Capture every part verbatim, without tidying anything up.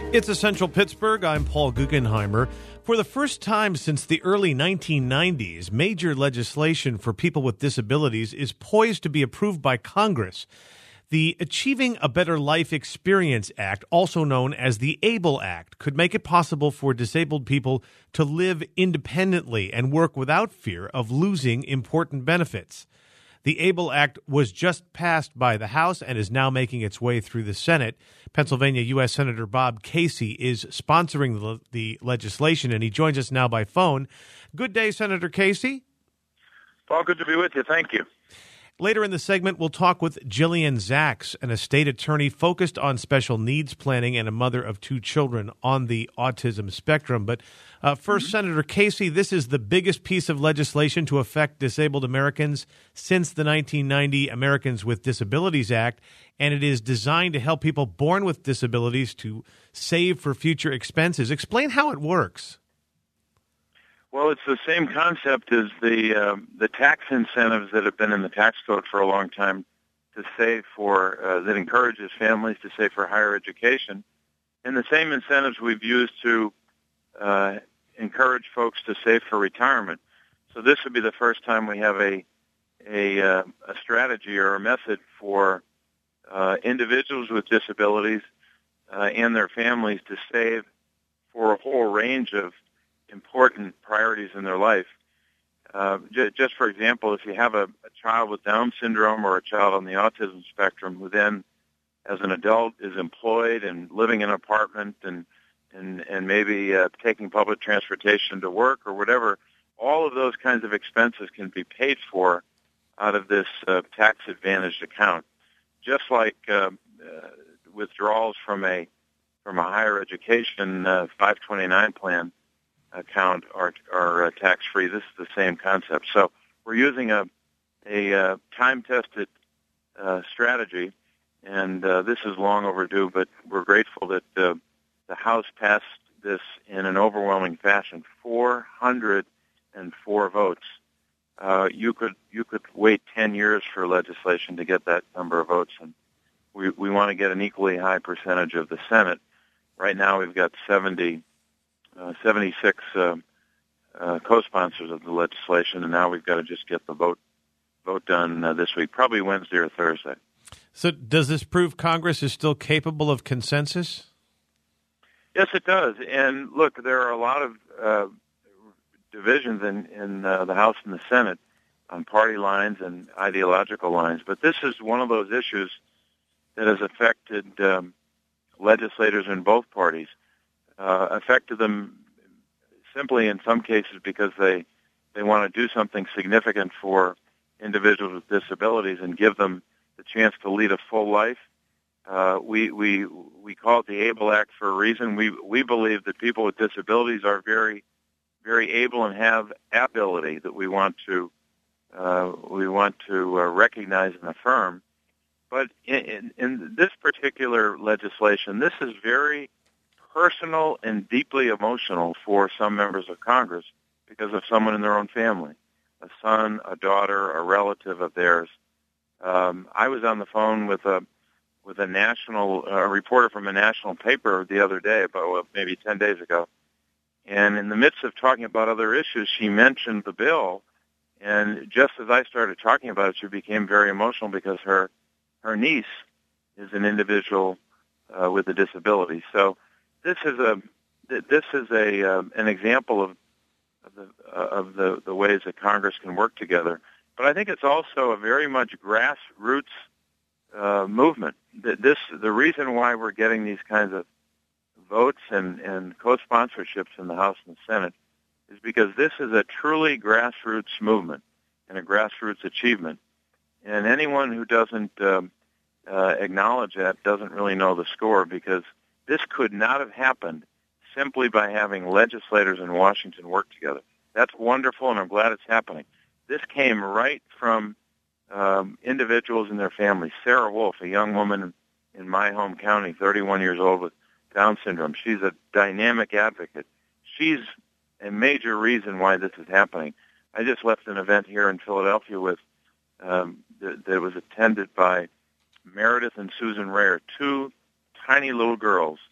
It's Essential Pittsburgh. I'm Paul Guggenheimer. For the first time since the early nineteen nineties, major legislation for people with disabilities is poised to be approved by Congress. The Achieving a Better Life Experience Act, also known as the ABLE Act, could make it possible for disabled people to live independently and work without fear of losing important benefits. The ABLE Act was just passed by the House and is now making its way through the Senate. Pennsylvania U S. Senator Bob Casey is sponsoring the, the legislation, and he joins us now by phone. Good day, Senator Casey. Paul, good to be with you. Thank you. Later in the segment, we'll talk with Jillian Zaks, an estate attorney focused on special needs planning and a mother of two children on the autism spectrum. But uh, first, mm-hmm. Senator Casey, this is the biggest piece of legislation to affect disabled Americans since the nineteen ninety Americans with Disabilities Act, and it is designed to help people born with disabilities to save for future expenses. Explain how it works. Well, it's the same concept as the uh, the tax incentives that have been in the tax code for a long time to save for uh, that encourages families to save for higher education, and the same incentives we've used to uh, encourage folks to save for retirement. So this would be the first time we have a a, uh, a strategy or a method for uh, individuals with disabilities uh, and their families to save for a whole range of important priorities in their life. Uh, j- just for example, if you have a, a child with Down syndrome or a child on the autism spectrum who then, as an adult, is employed and living in an apartment and and, and maybe uh, taking public transportation to work or whatever, all of those kinds of expenses can be paid for out of this uh, tax-advantaged account. Just like uh, uh, withdrawals from a from a higher education uh, five twenty-nine plan account are, are uh, tax-free. This is the same concept. So we're using a, a uh, time-tested uh, strategy, and uh, this is long overdue, but we're grateful that uh, the House passed this in an overwhelming fashion, four hundred four votes. Uh, you could you could wait ten years for legislation to get that number of votes, and we, we want to get an equally high percentage of the Senate. Right now we've got seventy Uh, seventy-six uh, uh, co-sponsors of the legislation, and now we've got to just get the vote vote done uh, this week, probably Wednesday or Thursday. So does this prove Congress is still capable of consensus? Yes, it does. And look, there are a lot of uh, divisions in, in uh, the House and the Senate on party lines and ideological lines, but this is one of those issues that has affected um, legislators in both parties. Uh, affected them simply in some cases because they they want to do something significant for individuals with disabilities and give them the chance to lead a full life. Uh, we we we call it the ABLE Act for a reason. We we believe that people with disabilities are very very able and have ability that we want to uh, we want to uh, recognize and affirm. But in, in, in this particular legislation, this is very personal and deeply emotional for some members of Congress because of someone in their own family, a son, a daughter, a relative of theirs. Um, I was on the phone with a with a national uh, reporter from a national paper the other day, about well, maybe ten days ago, and in the midst of talking about other issues, she mentioned the bill, and just as I started talking about it, she became very emotional because her her niece is an individual uh, with a disability. So This is a this is a um, an example of of the uh, of the, the ways that Congress can work together. But I think it's also a very much grassroots uh, movement. This the reason why we're getting these kinds of votes and, and co-sponsorships in the House and the Senate is because this is a truly grassroots movement and a grassroots achievement. And anyone who doesn't um, uh, acknowledge that doesn't really know the score, because this could not have happened simply by having legislators in Washington work together. That's wonderful, and I'm glad it's happening. This came right from um, individuals and their families. Sarah Wolf, a young woman in my home county, thirty-one years old with Down syndrome. She's a dynamic advocate. She's a major reason why this is happening. I just left an event here in Philadelphia with um, that, that was attended by Meredith and Susan Rayer, two tiny little girls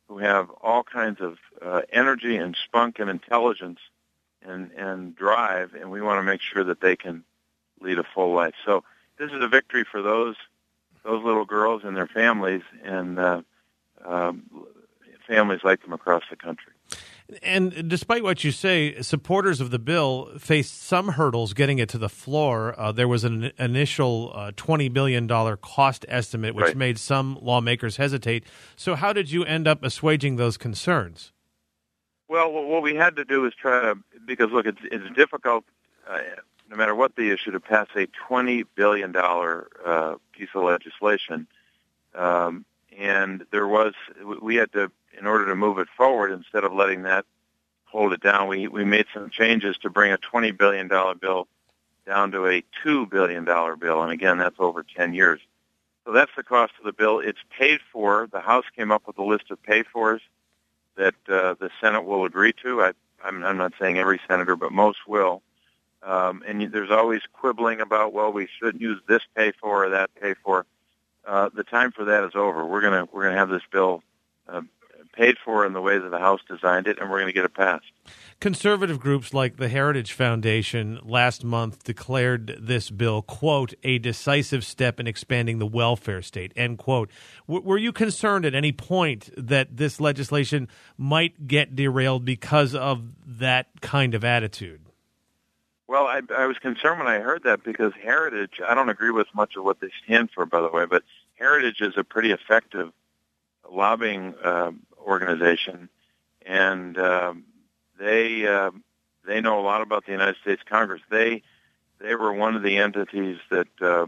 who have all kinds of uh, energy and spunk and intelligence and, and drive, and we want to make sure that they can lead a full life. So this is a victory for those those little girls and their families, and uh, um, families like them across the country. And despite what you say, supporters of the bill faced some hurdles getting it to the floor. Uh, there was an initial uh, twenty billion dollars cost estimate, which right. made some lawmakers hesitate. So how did you end up assuaging those concerns? Well, what we had to do is try to, because, look, it's, it's difficult, uh, no matter what the issue, to pass a twenty billion dollars uh, piece of legislation. Um, and there was, we had to, in order to move it forward, instead of letting that hold it down, we, we made some changes to bring a twenty billion dollars bill down to a two billion dollars bill. And again, that's over ten years. So that's the cost of the bill. It's paid for. The House came up with a list of pay-fors that uh, the Senate will agree to. I, I'm, I'm not saying every senator, but most will. Um, and there's always quibbling about, well, we shouldn't use this pay-for or that pay-for. Uh, the time for that is over. We're gonna we're gonna have this bill uh, paid for in the way that the House designed it, and we're going to get it passed. Conservative groups like the Heritage Foundation last month declared this bill, quote, a decisive step in expanding the welfare state, end quote. W- were you concerned at any point that this legislation might get derailed because of that kind of attitude? Well, I, I was concerned when I heard that, because Heritage, I don't agree with much of what they stand for, by the way, but Heritage is a pretty effective lobbying uh, organization, and um, they uh, they know a lot about the United States Congress. They they were one of the entities that uh,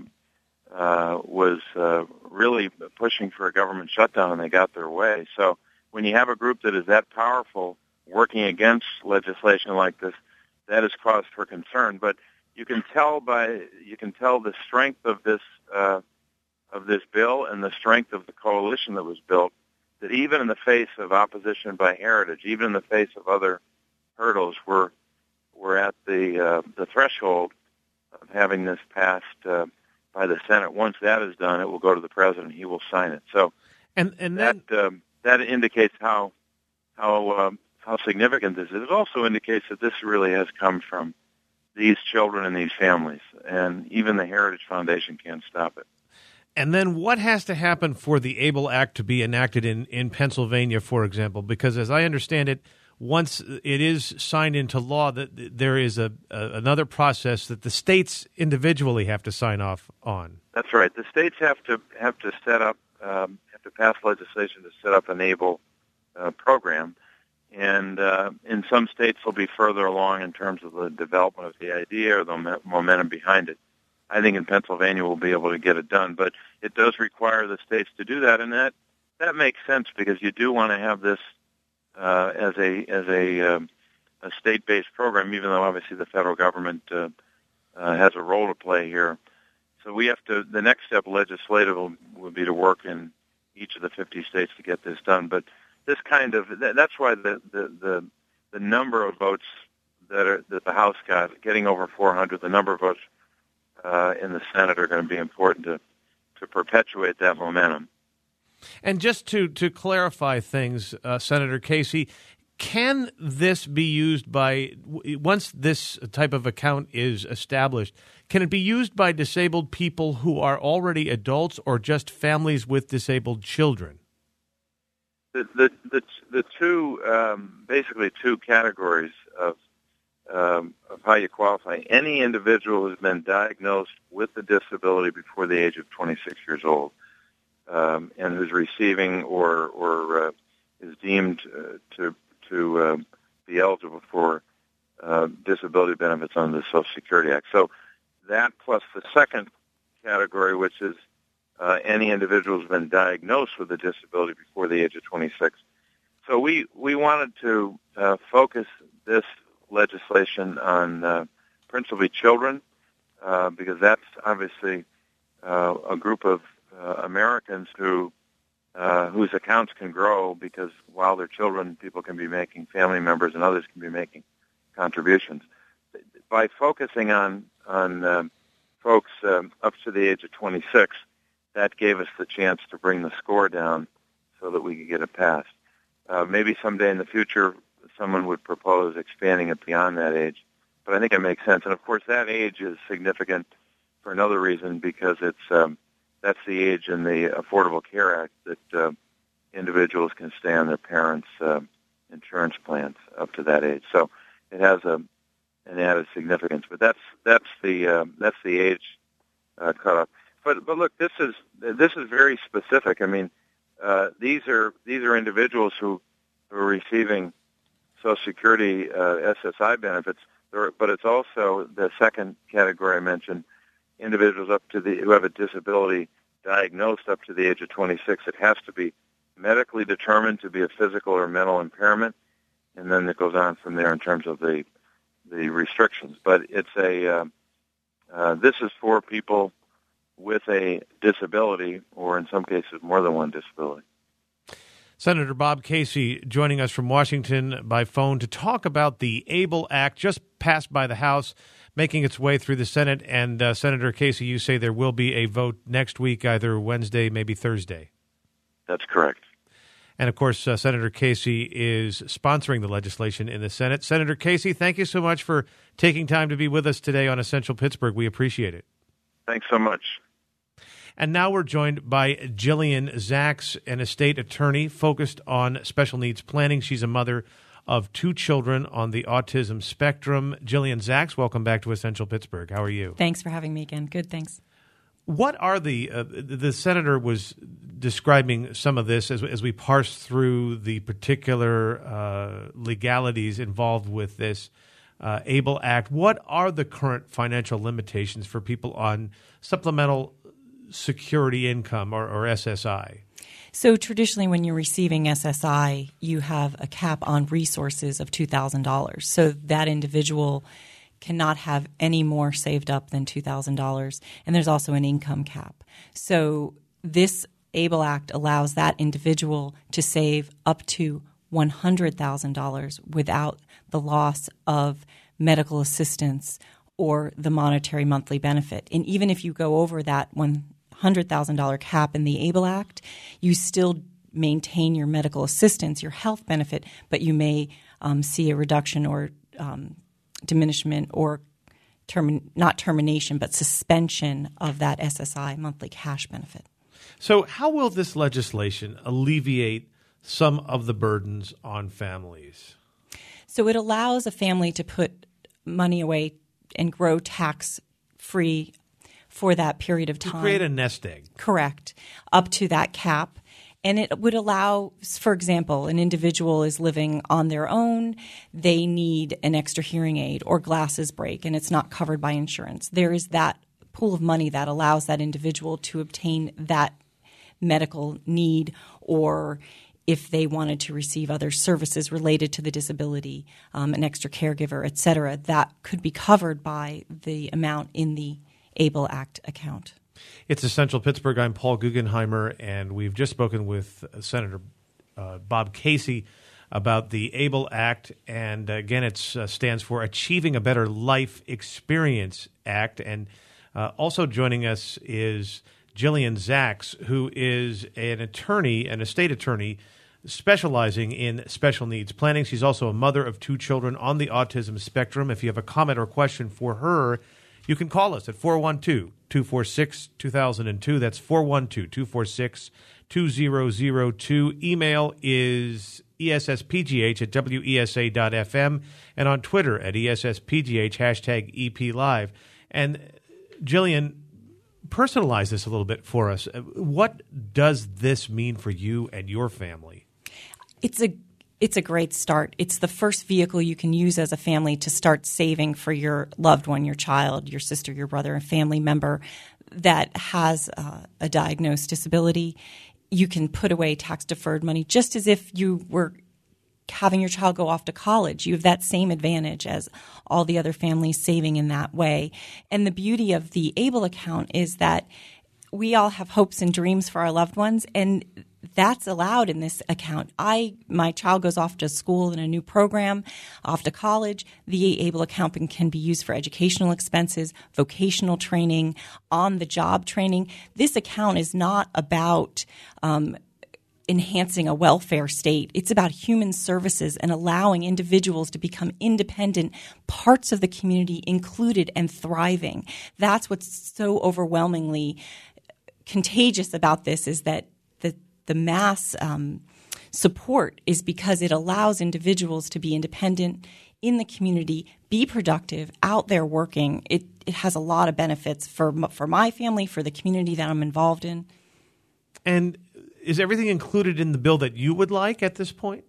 uh, was uh, really pushing for a government shutdown, and they got their way. So when you have a group that is that powerful working against legislation like this, that is cause for concern. But you can tell by you can tell the strength of this uh, of this bill and the strength of the coalition that was built, that even in the face of opposition by Heritage, even in the face of other hurdles, we're we're at the uh, the threshold of having this passed uh, by the Senate. Once that is done, it will go to the president. He will sign it. So, and and that then, um, that indicates how how um, how significant this is. It also indicates that this really has come from these children and these families, and even the Heritage Foundation can't stop it. And then what has to happen for the ABLE Act to be enacted in, in Pennsylvania, for example? Because as I understand it, once it is signed into law, that there is a, a another process that the states individually have to sign off on. That's right. The states have to have to set up um, have to pass legislation to set up an ABLE uh, program, and uh, in some states they'll be further along in terms of the development of the idea or the momentum behind it. I think in Pennsylvania we'll be able to get it done, but it does require the states to do that, and that that makes sense, because you do want to have this uh, as a as a, um, a state-based program, even though obviously the federal government uh, uh, has a role to play here. So we have to. The next step legislative will, will be to work in each of the fifty states to get this done. But this kind of that, that's why the, the the the number of votes that are that the House got, getting over four hundred, the number of votes Uh, in the Senate are going to be important to, to perpetuate that momentum. And just to, to clarify things, uh, Senator Casey, can this be used by, once this type of account is established, can it be used by disabled people who are already adults or just families with disabled children? The, the, the, the two, um, basically two categories of Um, of how you qualify. Any individual who's been diagnosed with a disability before the age of twenty-six years old, um, and who's receiving or or uh, is deemed uh, to to uh, be eligible for uh, disability benefits under the Social Security Act. So that plus the second category, which is uh, any individual who's been diagnosed with a disability before the age of twenty-six. So we we wanted to uh, focus this legislation on uh, principally children, uh, because that's obviously uh, a group of uh, Americans who uh, whose accounts can grow, because while they're children, people can be making, family members and others can be making contributions. By focusing on on um, folks um, up to the age of twenty-six, that gave us the chance to bring the score down so that we could get it passed. Uh, maybe someday in the future someone would propose expanding it beyond that age. But I think it makes sense. And, of course, that age is significant for another reason, because it's um, that's the age in the Affordable Care Act that uh, individuals can stay on their parents' uh, insurance plans up to that age. So it has a, an added significance. But that's that's the uh, that's the age uh, cutoff. But but look, this is this is very specific. I mean, uh, these are these are individuals who, who are receiving Social Security uh, S S I benefits. But it's also the second category I mentioned, individuals up to the who have a disability diagnosed up to the age of twenty-six. It has to be medically determined to be a physical or mental impairment, and then it goes on from there in terms of the the restrictions. But it's a uh, uh, this is for people with a disability, or in some cases more than one disability. Senator Bob Casey joining us from Washington by phone to talk about the ABLE Act, just passed by the House, making its way through the Senate. And uh, Senator Casey, you say there will be a vote next week, either Wednesday, maybe Thursday. That's correct. And, of course, uh, Senator Casey is sponsoring the legislation in the Senate. Senator Casey, thank you so much for taking time to be with us today on Essential Pittsburgh. We appreciate it. Thanks so much. And now we're joined by Jillian Zaks, an estate attorney focused on special needs planning. She's a mother of two children on the autism spectrum. Jillian Zaks, welcome back to Essential Pittsburgh. How are you? Thanks for having me again. Good, thanks. What are the uh, – the senator was describing some of this as, as we parse through the particular uh, legalities involved with this uh, ABLE Act. What are the current financial limitations for people on supplemental security income, or, or S S I? So traditionally when you're receiving S S I, you have a cap on resources of two thousand dollars. So that individual cannot have any more saved up than two thousand dollars. And there's also an income cap. So this ABLE Act allows that individual to save up to one hundred thousand dollars without the loss of medical assistance or the monetary monthly benefit. And even if you go over that one hundred thousand dollars cap in the ABLE Act, you still maintain your medical assistance, your health benefit, but you may um, see a reduction or um, diminishment or term- not termination, but suspension of that S S I monthly cash benefit. So how will this legislation alleviate some of the burdens on families? So it allows a family to put money away and grow tax-free for that period of time. To create a nest egg. Correct. Up to that cap. And it would allow, for example, an individual is living on their own, they need an extra hearing aid or glasses break, and it's not covered by insurance. There is that pool of money that allows that individual to obtain that medical need, or if they wanted to receive other services related to the disability, um, an extra caregiver, et cetera, that could be covered by the amount in the ABLE Act account. It's Essential Pittsburgh. I'm Paul Guggenheimer, and we've just spoken with Senator uh, Bob Casey about the ABLE Act, and uh, again, it uh, stands for Achieving a Better Life Experience Act. And uh, also joining us is Jillian Zaks, who is an attorney, an estate attorney, specializing in special needs planning. She's also a mother of two children on the autism spectrum. If you have a comment or question for her, you can call us at four one two, two four six, two thousand two. That's four one two, two four six, two zero zero two. Email is E S S P G H at W E S A dot F M, and on Twitter at E S S P G H, hashtag E P Live. And Jillian, personalize this a little bit for us. What does this mean for you and your family? It's a It's a great start. It's the first vehicle you can use as a family to start saving for your loved one, your child, your sister, your brother, a family member that has uh, a diagnosed disability. You can put away tax-deferred money just as if you were having your child go off to college. You have that same advantage as all the other families saving in that way. And the beauty of the ABLE account is that we all have hopes and dreams for our loved ones, and that's allowed in this account. I, my child goes off to school in a new program, off to college. The ABLE account can be used for educational expenses, vocational training, on-the-job training. This account is not about um, enhancing a welfare state. It's about human services and allowing individuals to become independent parts of the community, included and thriving. That's what's so overwhelmingly contagious about this, is that the the mass um, support is because it allows individuals to be independent in the community, be productive, out there working. It it has a lot of benefits for for my family, for the community that I'm involved in. And is everything included in the bill that you would like at this point?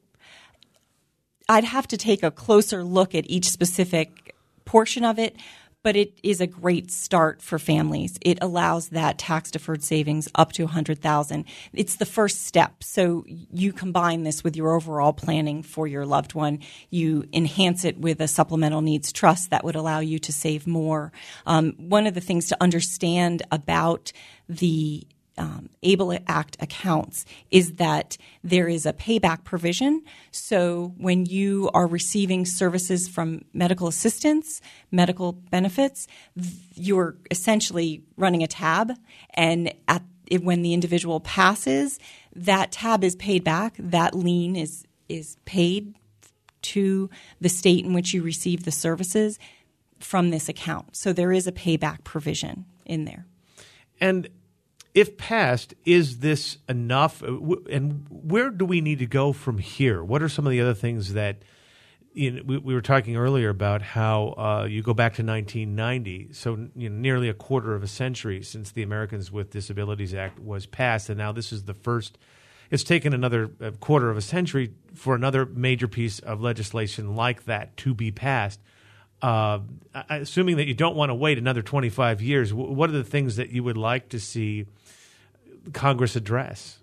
I'd have to take a closer look at each specific portion of it, but it is a great start for families. It allows that tax-deferred savings up to one hundred thousand dollars. It's the first step. So you combine this with your overall planning for your loved one. You enhance it with a supplemental needs trust that would allow you to save more. Um, one of the things to understand about the Um, ABLE Act accounts is that there is a payback provision. So when you are receiving services from medical assistance, medical benefits, you're essentially running a tab, and at it, when the individual passes, that tab is paid back. That lien is is paid to the state in which you receive the services from this account. So there is a payback provision in there. And if passed, is this enough? And where do we need to go from here? What are some of the other things that you know, we, we were talking earlier about how uh, you go back to nineteen ninety, so you know, nearly a quarter of a century since the Americans with Disabilities Act was passed, and now this is the first. It's taken another quarter of a century for another major piece of legislation like that to be passed. Uh, assuming that you don't want to wait another twenty-five years, what are the things that you would like to see Congress address?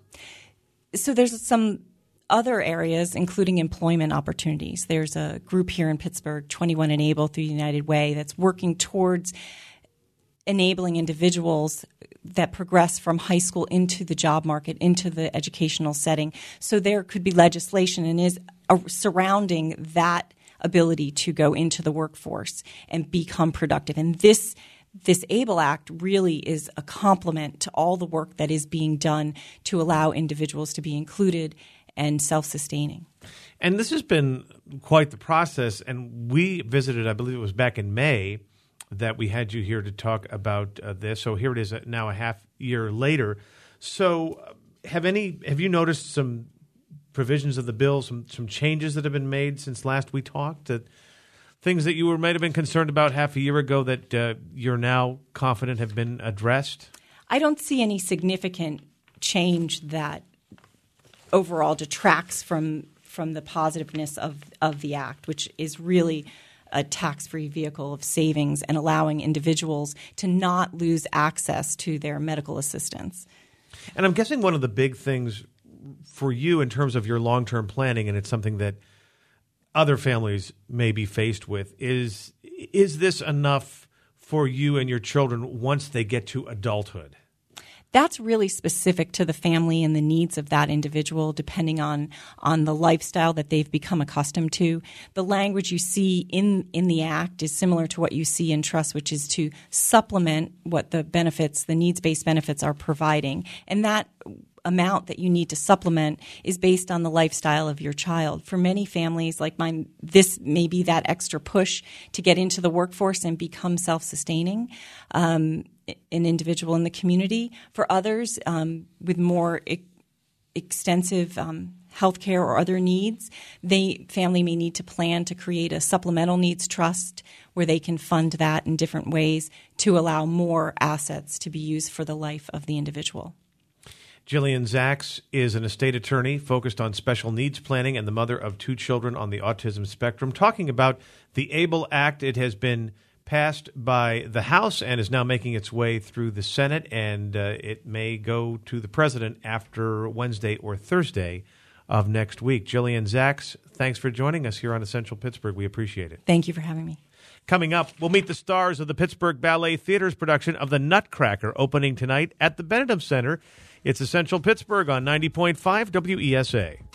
So there's some other areas, including employment opportunities. There's a group here in Pittsburgh, twenty-one Enable through United Way, that's working towards enabling individuals that progress from high school into the job market, into the educational setting. So there could be legislation and is uh, surrounding that ability to go into the workforce and become productive. And this this ABLE Act really is a complement to all the work that is being done to allow individuals to be included and self-sustaining. And this has been quite the process. And we visited, I believe it was back in May, that we had you here to talk about uh, this. So here it is now a half year later. So have any have you noticed some provisions of the bill, some some changes that have been made since last we talked, that things that you were might have been concerned about half a year ago that uh, you're now confident have been addressed? I don't see any significant change that overall detracts from from the positiveness of, of the act, which is really a tax-free vehicle of savings and allowing individuals to not lose access to their medical assistance. And I'm guessing one of the big things for you in terms of your long-term planning, and it's something that other families may be faced with, is is this enough for you and your children once they get to adulthood? That's really specific to the family and the needs of that individual, depending on, on the lifestyle that they've become accustomed to. The language you see in, in the Act is similar to what you see in trust, which is to supplement what the benefits, the needs-based benefits are providing. And that amount that you need to supplement is based on the lifestyle of your child. For many families like mine, this may be that extra push to get into the workforce and become self-sustaining. Um, an individual in the community. For others, um, with more e- extensive um, health care or other needs, they family may need to plan to create a supplemental needs trust where they can fund that in different ways to allow more assets to be used for the life of the individual. Jillian Zaks is an estate attorney focused on special needs planning and the mother of two children on the autism spectrum, talking about the ABLE Act. It has been passed by the House and is now making its way through the Senate, and uh, it may go to the president after Wednesday or Thursday of next week. Jillian Zaks, thanks for joining us here on Essential Pittsburgh. We appreciate it. Thank you for having me. Coming up, we'll meet the stars of the Pittsburgh Ballet Theater's production of The Nutcracker, opening tonight at the Benedum Center. It's Essential Pittsburgh on ninety point five W E S A.